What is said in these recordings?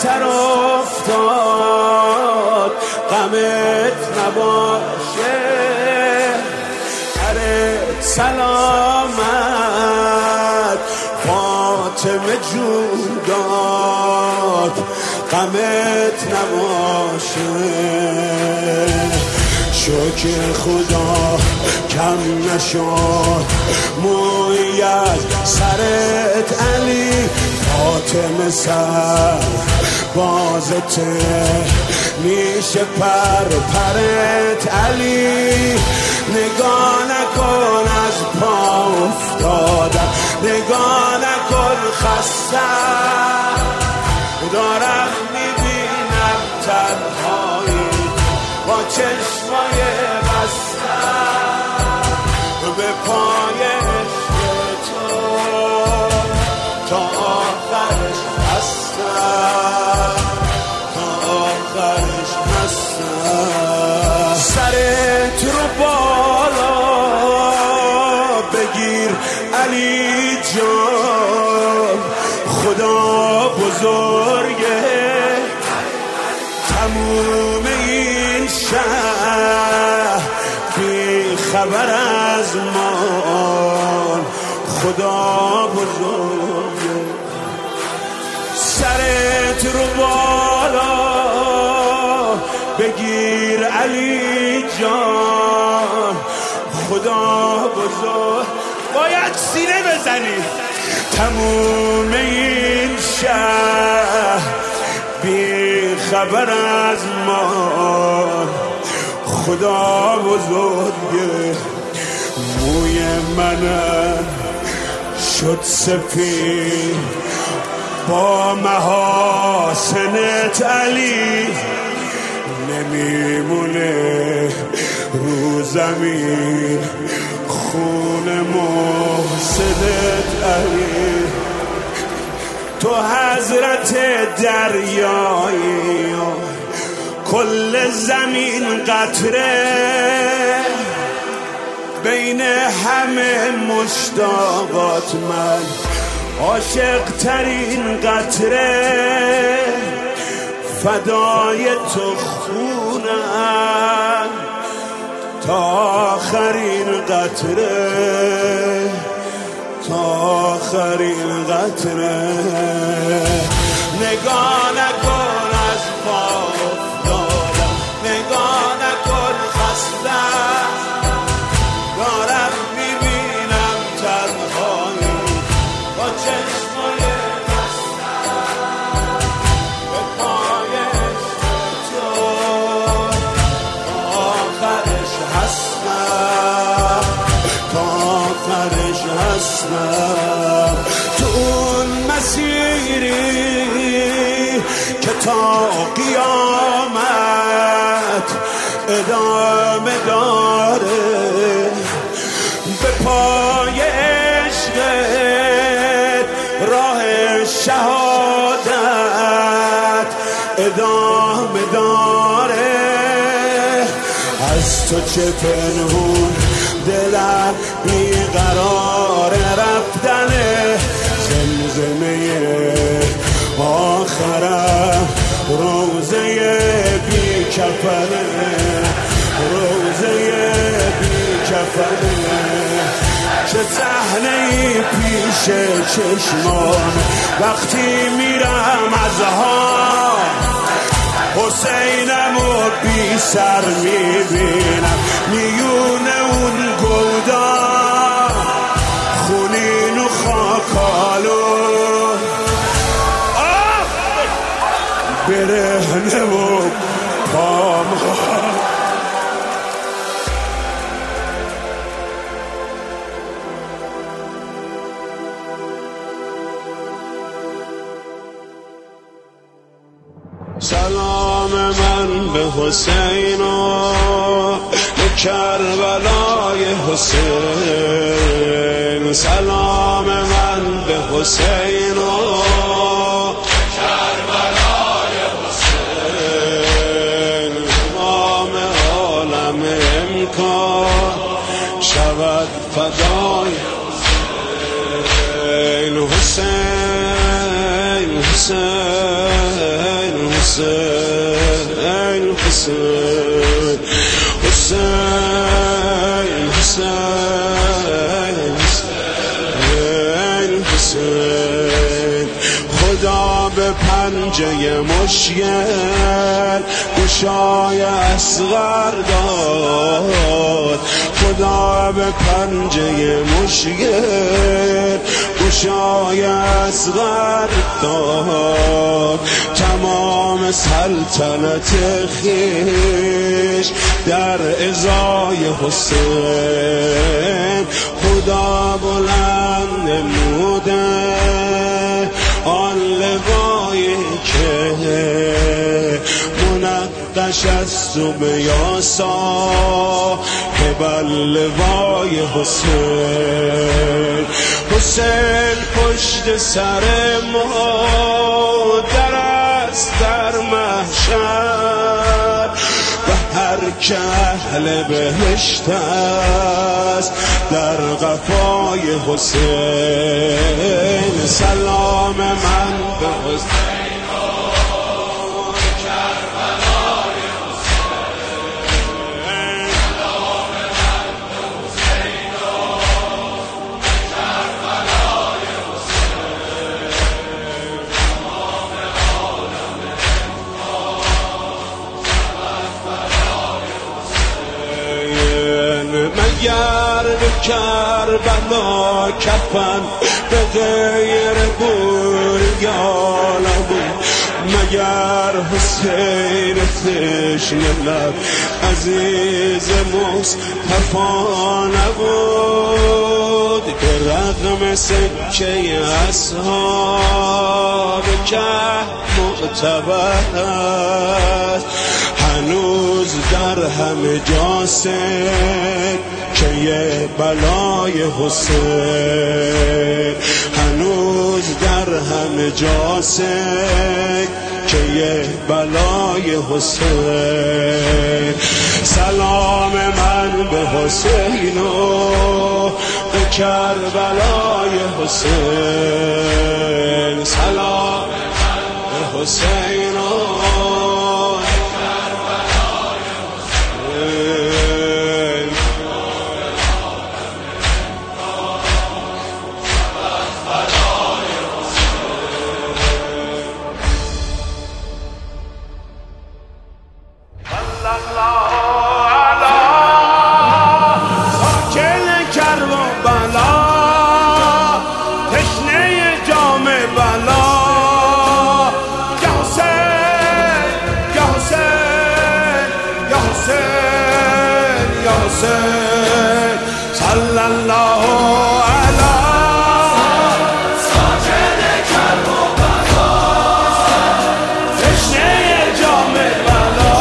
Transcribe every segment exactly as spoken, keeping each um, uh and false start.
سر افتاد غمت نباشه سرت سلامت فاطمه جون داد غمت نباشه شکر خدا کم نشد موی از سرت علی فاطمه سر بازته میشه پر پرت علی نگاه نکن از پا افتادم نگاه نکن خستم دارم میبینم تنهایی با چشمای بستم به پای عشق تو تا آخرش هستم تا آخرش هستم سرت رو بالا بگیر علی جان خدا بزرگه تموم این شهر بی خبر از ما خدا بزرگه سرت رو بالا بگیر علی جان خدا بزرگ باید سینه بزنی تموم این شهر بی خبر از ما خدا بزرگه موی منم شد سفید با محاسنت علی نمیمونه رو زمین خون محسنت علی تو حضرت دریایی کل زمین قطره بین همه مشتاقات من عاشق ترین قطره فدای تو خونم تا آخرین قطره تا آخرین قطره نگاه نکن از پا افتادم نگاه نکن خستم دارم میبینم تنهایی با چشمای بستم به پای تو تا آخرش هستم تا آخرش هستم تو اون مسیری که تا قیامت ادامه داره به پای عشقت راه شهادت ادامه داره از تو چه پنهون دلم بیقرار رفتنه زمزمه آخرم روزه بی کفنه روزه بی کفنه چه صحنه‌ای پیش چشمان وقتی میرم از ها حسینمو بی سر میبینم میونه اون گلدان خونین و خاکالو برهنه و پامال سلام من به حسین و به کربلای حسین سلام من به حسین و کربلای حسین تمام عالم امکان شود فدای حسین حسین حسین حسین. خدا به پنجه مشکل گشای اصغر داد، خدا به پنجه مشکل گشای اصغر داد. تمام سلطنت خویش در ازای حسین خدا بلند نموده، آن لوایی که منقش از به یاسا که بر لوای حسین. حسین پشت سر مادر است در محشر و هر که اهل بهشت است در قفای حسین. سلام من به حسین مگر به کربلا کفن به غیر بوریان بود، مگر حسین تشنه لب عزیز مصطفی نبود که رغم سکه اصحاب که معتبر است هنوز در همه جا که یه بلای حسین، هنوز در همه جا که یه بلای حسین. سلام من به حسین و به کربلای حسین، سلام به حسین و صلی الله علی ساکن کربلا تشنه جام بلا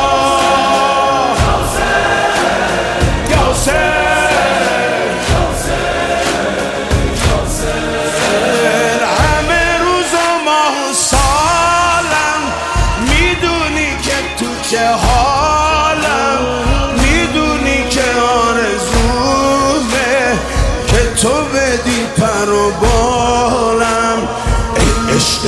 یا حسین همه روز و ماه و سالم میدونی که تو چه حالم، میدونی که تو بدی پر و بالم. ای عشق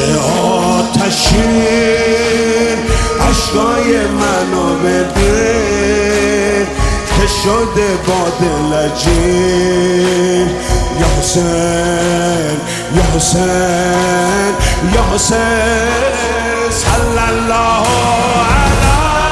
آتشین عشقای منو ببین که شده با دل عجین. یا حسین یا حسین یا حسین صلی الله علی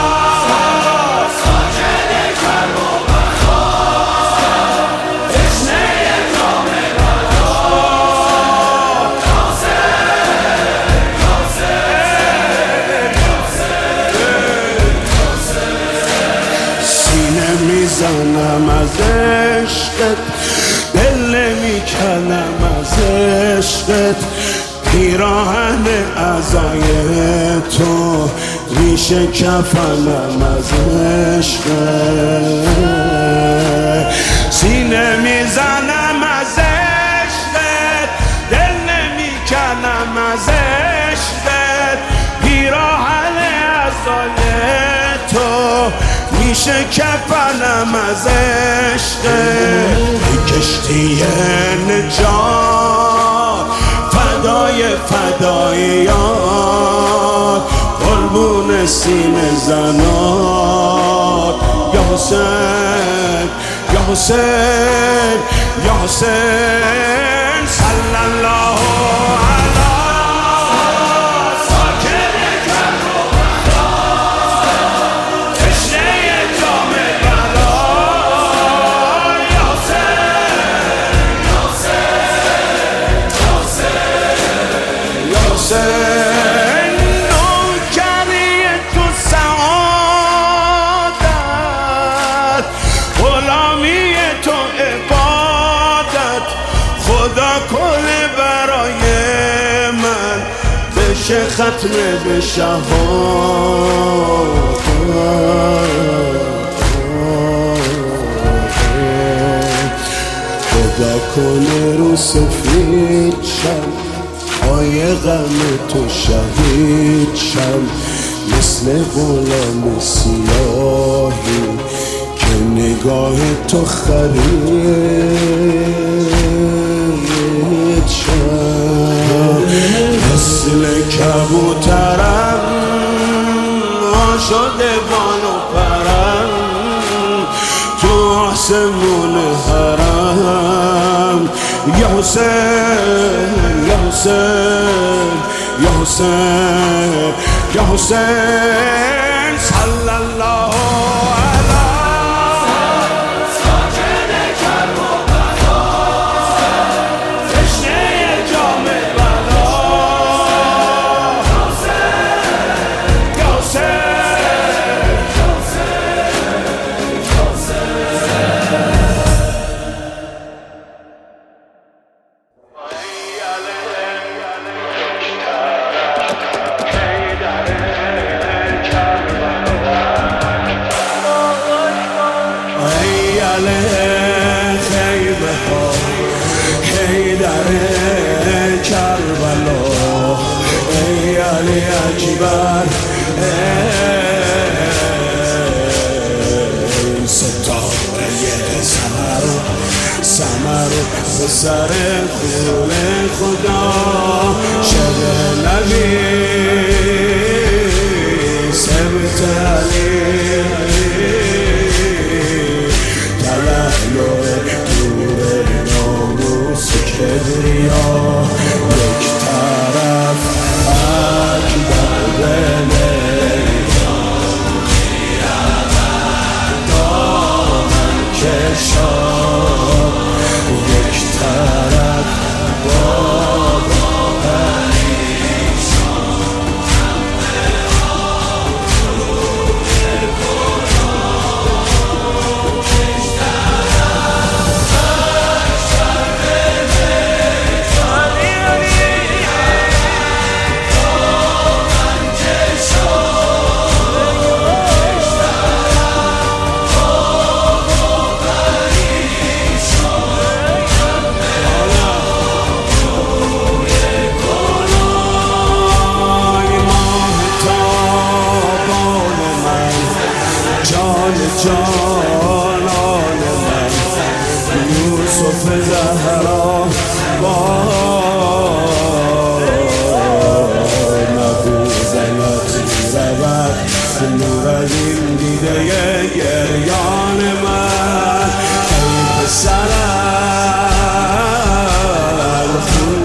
میزنم از عشقت، دل میکنم از عشقت، پیراهن عزای تو میشه کفنم از عشقت. سینه میزنم از عشقت، دل نمیکنم از عشقت، پیراهن عزای تو میشه کفنم از عشقت. کشتی نجات فدای فداییات قربون سینه زنات. یا حسین یا حسین یا حسین صلی الله بشه ختم به شهادت. خدا کنه رو سفید شم، پای غم تو شهید شم، مثل غلام سیاهی که نگاه تو خرید شم. مثل کبوترم شده بانو پرم تو آسمون حرم. یا حسین یا حسین یا حسین یا حسین صلی الله علی ساکن کربلا، تشنه جام بلا. یا حسین یا کربلا، ای علی اکبر، ای ستاره سمر سمر به سر خون خدا. شب نبی سبت علی تلحلو دور ناموس کبریا. یک طرف اکبر بله دامن کشان، یک طرف بابا پریشان. جانان من یوسف زهرا با نبوزنت رود نور از این دیده گریان من. ای پسرم خون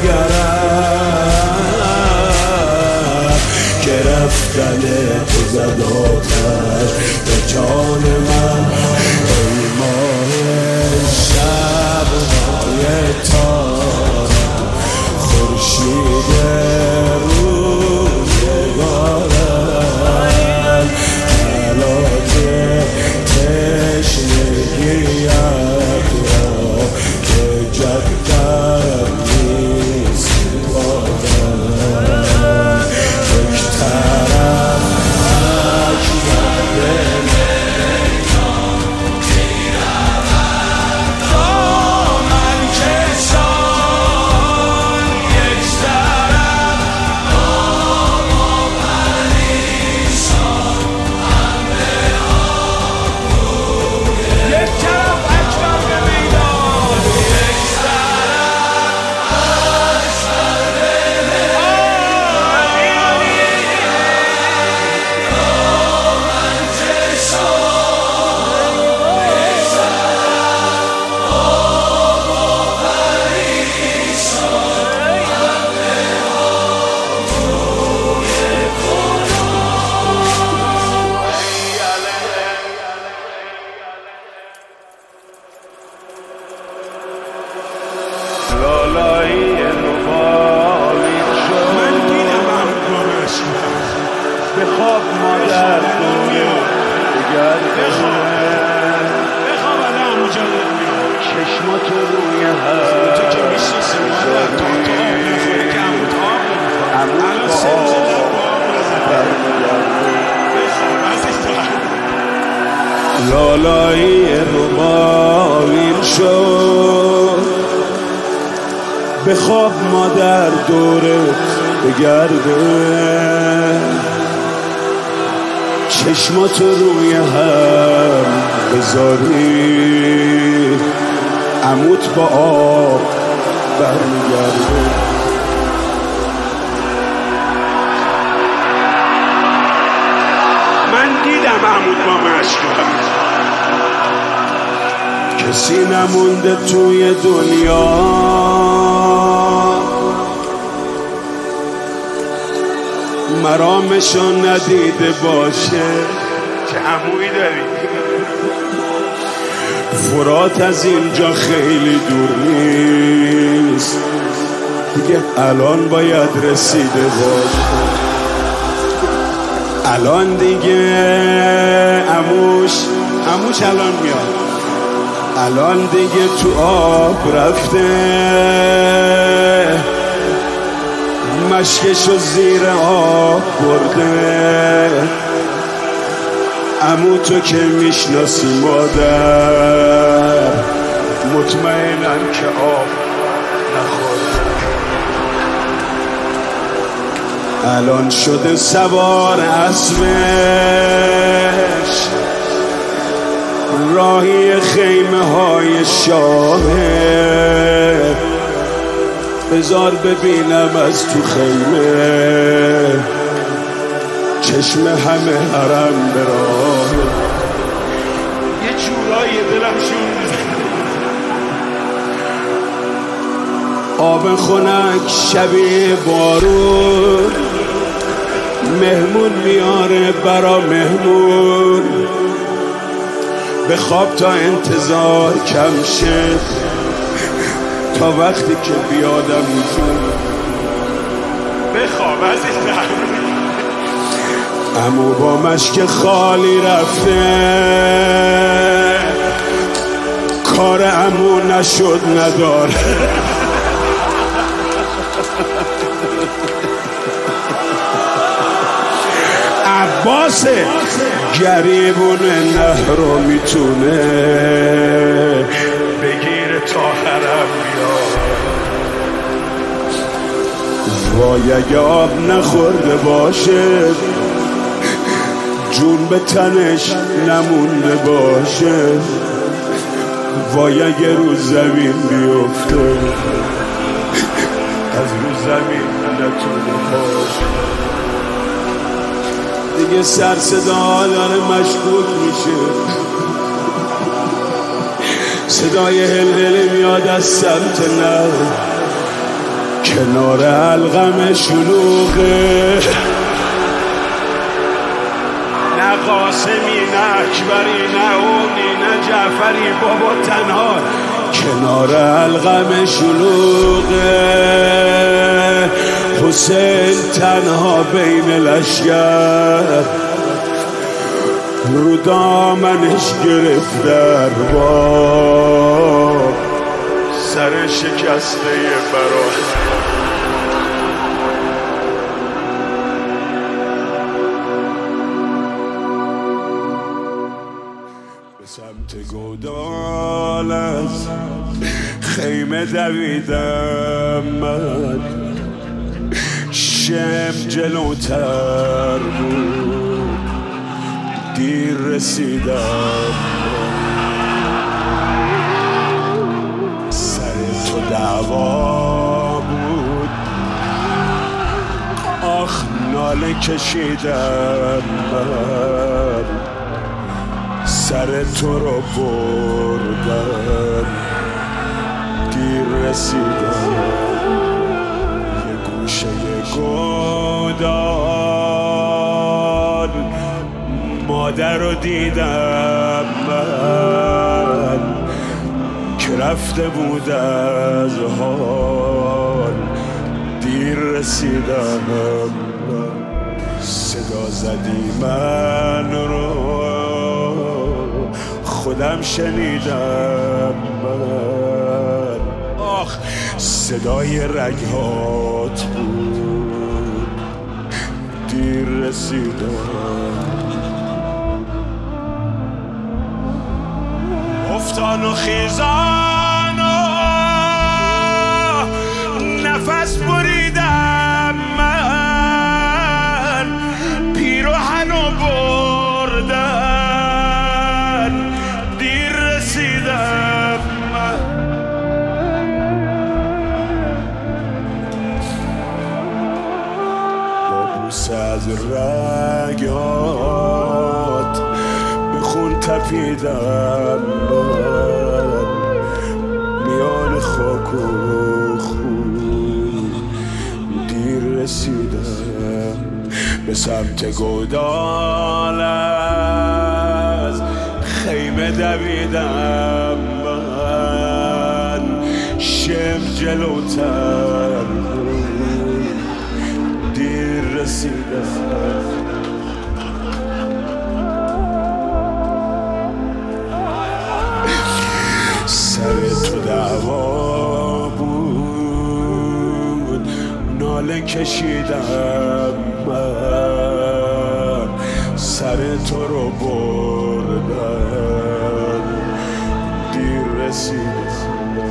جگرم که رفتن تو زد آتش به جان من. ای ماه شب ماه تارم خورشید روزگارم، علاج تشنگیت را که جدم نیست بادم. یک طرف اکبر بخواب مادر دورت بگرده، چشماتو روی هم بذاری، عموت با آب برمیگرده. من دیدم عموت با مشکل، کسی نمونده توی دنیا مرامشو ندیده باشه. چه عمویی داری؟ فرات از اینجا خیلی دور نیست دیگه، الان باید رسیده باشه. الان دیگه عموش عموش الان میاد، الان دیگه تو آب رفته، مشکشو زیر آب برده. عمو تو که میشناسی مادر، مطمئنم که آب نخورده. الان شده سوار اسبش، راهی خیمه های شاهه. بذار ببینم از تو خیمه، چشم همه حرم به راه. یه جورایی دلم شون آب خنک شبیه بارون، مهمون میاره برا مهمون. به خواب تا انتظار کم شه، تا وقتی که بیادم میزون بخواب از این رحم. عمو با مشک خالی رفته، کار عمو نشد نداره. عباس گریبون نهرو میتونه بگیره تا حرم بیاد. وای اگه آب نخورده باشه، جون به تنش نمونده باشه. وای اگه رو زمین بیفته، از رو زمین نتونه باشه. دیگه سر صدا داره مشکوک میشه، صدای هلهله میاد از سمت نر، کنار القم شلوغه. نه قاسمی نه اکبری نه اونی نه جعفری، بابا تنها کنار القم شلوغه. حسین تنها بین لشگر، رو دامنش گرفت ارباب، سر شکسته برای. به سمت گودال از خیمه دویدم من، شم جلوتر بود دیر رسیدم. سر تو دعوا بود، آخ ناله کشیدم من، سر تو رو بردم دیر رسیدم. گودال مادر رو دیدم من، که رفته بود از حال دیر رسیدم. صدا زدی من رو خودم شنیدم من، آخ صدای رگهات بود دیر رسیدم. افتان و خیزان و نفس بریدم من، پیراهن و بردن دیر رسیدم من. با بوسه از رگات به خون تپیدم من، میان خاک و خون دیر رسیدم. به سمت گودال از خیمه دویدم من، شم جلوتر دیر رسیدم. سر تو دعوا بود ناله کشیدم من، سر تو رو بردم دیر رسیدم.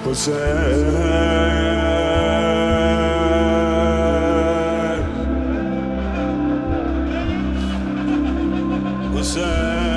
حسین حسین